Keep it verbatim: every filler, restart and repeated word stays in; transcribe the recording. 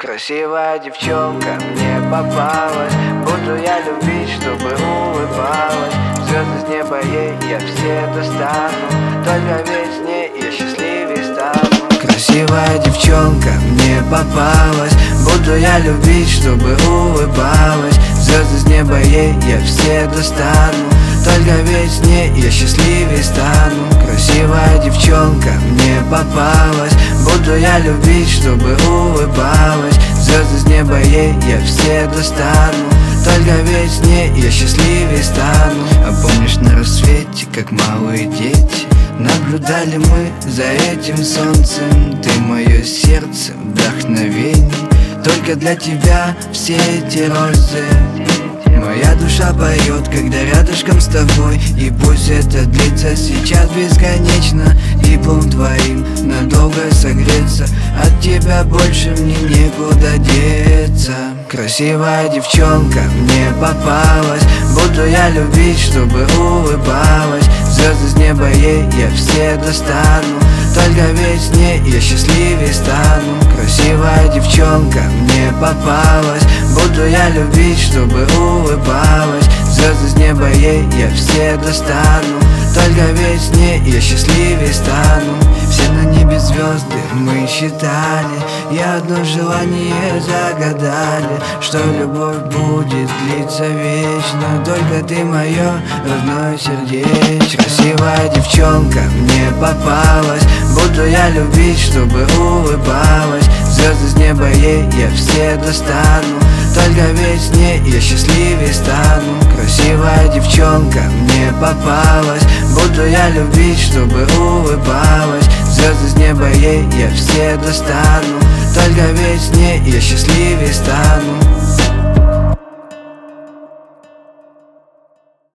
Красивая девчонка мне попалась, буду я любить, чтобы улыбалась. Звезды с неба ей я все достану, только ведь с ней я счастливее стану. Красивая девчонка мне попалась, буду я любить, чтобы улыбалась. Звезды с неба ей я все достану, только ведь с ней я счастливее стану. Красивая девчонка мне попалась, буду я любить, чтобы улыбалась. Звезды с неба ей я все достану, только ведь с ней я счастливее стану. А помнишь, на рассвете, как малые дети, наблюдали мы за этим солнцем? Ты мое сердце, вдохновение, только для тебя все эти розы. Моя душа поет, когда рядышком с тобой, и пусть это длится сейчас бесконечно. Теплом твоим надолго согреться, от тебя больше мне некуда деться. Красивая девчонка мне попалась, буду я любить, чтобы улыбалась. Звезды с неба ей я все достану, только ведь с ней я счастливее стану. Красивая девчонка мне попалась, буду я любить, чтобы улыбалась. Звезды с неба ей я все достану, только ведь с ней я счастливее стану. Все на небе звезды мы считали, и одно желание загадали, что любовь будет длиться вечно, только ты мое родное сердечко. Красивая девчонка мне попалась, буду я любить, чтобы улыбалась. Звезды с неба ей я все достану, только ведь с ней я счастливее стану. Красивая девчонка мне попалась, буду я любить, чтобы улыбалась. Звезды с неба ей я все достану, только ведь с ней я счастливее стану.